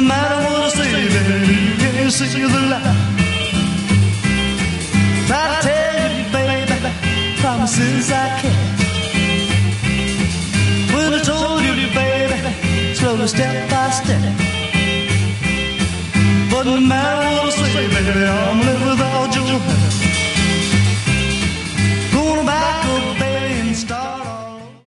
matter what I say, baby, you can't see the light. Try to tell you, baby, promises I can't. When I told you, baby, slowly step by step. But no matter what I say, baby, I'm live without your help. Going back up, baby.